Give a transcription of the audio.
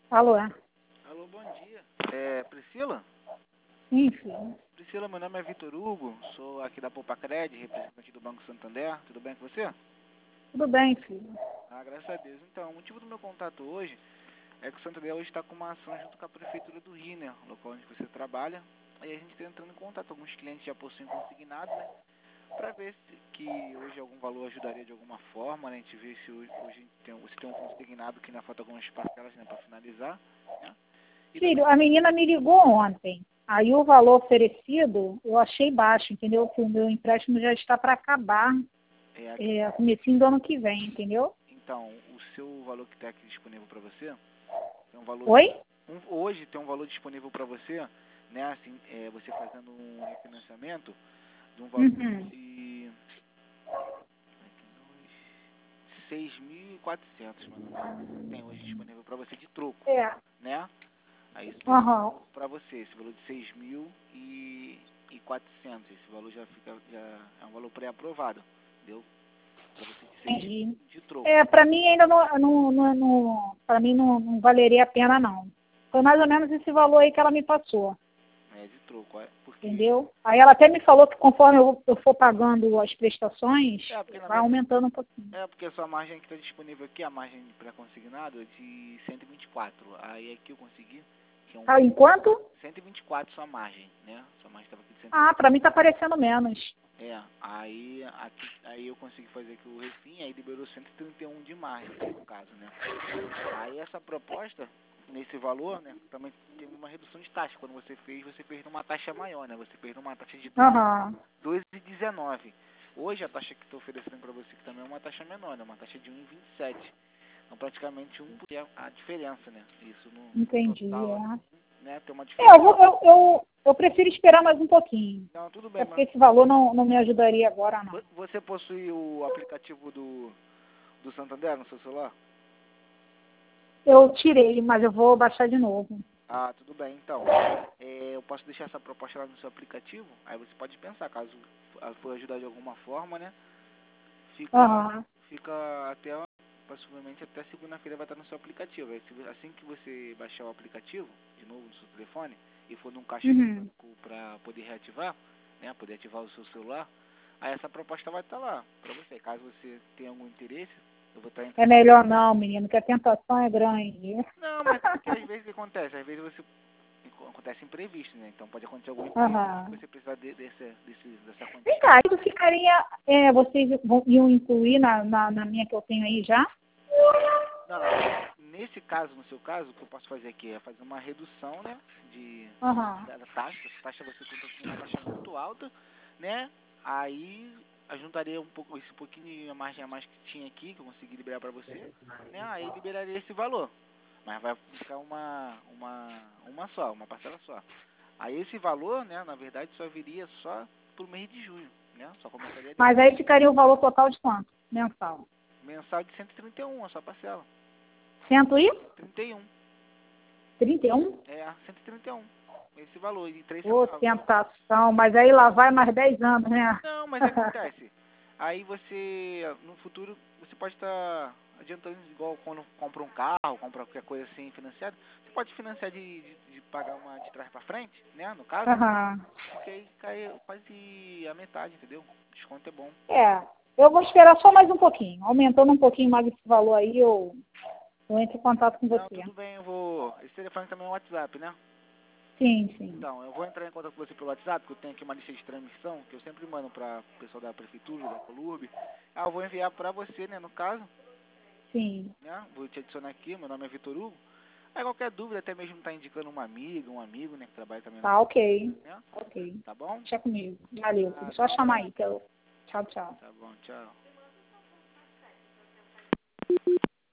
Alô? Alô, bom dia. Priscila? Sim, filho. Priscila, meu nome é Vitor Hugo, sou aqui da Poupa Cred, representante do Banco Santander. Tudo bem com você? Tudo bem, filho. Ah, graças a Deus. Então, o motivo do meu contato hoje é que o Santander hoje está com uma ação junto com a Prefeitura do Rio, né? O local onde você trabalha. Aí a gente está entrando em contato. Alguns clientes já possuem consignado, né? Para ver que hoje algum valor ajudaria de alguma forma, né? A gente vê se hoje você tem um consignado que ainda falta algumas parcelas, né, para finalizar, né? E também Filho, a menina me ligou ontem. Aí o valor oferecido eu achei baixo, entendeu? Que o meu empréstimo já está para acabar comecinho do ano que vem, entendeu? então, o seu valor que está aqui disponível para você, tem um valor Oi? hoje tem um valor disponível para você, né? Assim, você fazendo um refinanciamento de um valor Uhum. de 6.400 mais ou menos. Tem hoje disponível para você de troco, É. né? Aí isso seria Aham. para você, esse valor de 6.400. Esse valor já é um valor pré-aprovado, entendeu? Para você de 6 Entendi. de troco. Para mim ainda para mim não valeria a pena, não. Foi mais ou menos esse valor aí que ela me passou, De troco, porque entendeu? Aí ela até me falou que conforme eu for pagando as prestações, porque na vai verdade aumentando um pouquinho. porque a sua margem que está disponível aqui, a margem pré-consignado é de 124. Aí aqui eu consegui, que é um Ah, enquanto? 124 sua margem, né? Sua margem estava aqui de 124. Ah, para mim tá parecendo menos. Aí eu consegui fazer aqui o refim, aí liberou 131 de margem, no caso, né? Aí essa proposta, nesse valor, né, também teve uma redução de taxa. Quando você fez numa taxa maior, né? Você fez numa taxa de Aham. 2,19. Hoje a taxa que estou oferecendo para você que também é uma taxa menor, né? Uma taxa de 1,27. Então praticamente a diferença, né? Isso no Entendi, total, é. assim, né? Tem uma É, diferença. eu prefiro esperar mais um pouquinho. Não, tudo bem, É mas porque esse valor não me ajudaria agora, não. você possui o aplicativo do Santander no seu celular? Eu tirei, mas eu vou baixar de novo. Ah, tudo bem. Então, eu posso deixar essa proposta lá no seu aplicativo. Aí você pode pensar, caso for ajudar de alguma forma, né? Aham. Fica até, possivelmente até segunda-feira vai estar no seu aplicativo. Aí, assim que você baixar o aplicativo, de novo no seu telefone, e for num caixa Uhum. para poder reativar, né? Poder ativar o seu celular, aí essa proposta vai estar lá para você. Caso você tenha algum interesse, eu vou estar É entrando. melhor não, menino, que a tentação é grande. Não, mas é porque às vezes o que acontece? Às vezes acontece imprevisto, né? Então pode acontecer algum imprevisto que Aham. você precisar dessa Vem quantia. cá, isso ficaria. Vocês iam incluir na minha que eu tenho aí já? Não, nesse caso, no seu caso, o que eu posso fazer aqui é fazer uma redução, né? Aham. Da taxa. Essa taxa você conta com uma taxa muito alta, né? Aí juntaria um pouco, esse pouquinho a margem a mais que tinha aqui, que eu consegui liberar para você, né? Aí liberaria esse valor. Mas vai ficar uma parcela só. Aí esse valor, né, na verdade, só viria só pro mês de junho, né? Só começaria Mas aí ficaria o valor total de quanto? Mensal? mensal de 131, a sua parcela. 31. 131? 131. Esse valor, de 3 Ô, centavos. tentação, mas aí lá vai mais 10 anos, né? Não, mas acontece. Aí você, no futuro, você pode estar adiantando, igual quando compra um carro, compra qualquer coisa assim financiada. Você pode financiar de pagar uma de trás para frente, né? No caso, Aham. porque aí cai quase a metade, entendeu? O desconto é bom. É, eu vou esperar só mais um pouquinho. Aumentando um pouquinho mais esse valor aí, eu entro em contato com Não, você. tudo bem, eu vou. Esse telefone também é um WhatsApp, né? Sim, sim. Então, eu vou entrar em contato com você pelo WhatsApp, porque eu tenho aqui uma lista de transmissão que eu sempre mando para o pessoal da prefeitura, da Colurb. Eu vou enviar para você, né, no caso, Sim. né? Vou te adicionar aqui, meu nome é Vitor Hugo. Aí qualquer dúvida, até mesmo tá indicando uma amiga, um amigo, né, que trabalha também na Tá, ok. né? Ok. Tá bom? Deixa comigo. Valeu. Ah, Só então chamar tá. aí. Que eu... Tchau, tchau. Tá bom, tchau.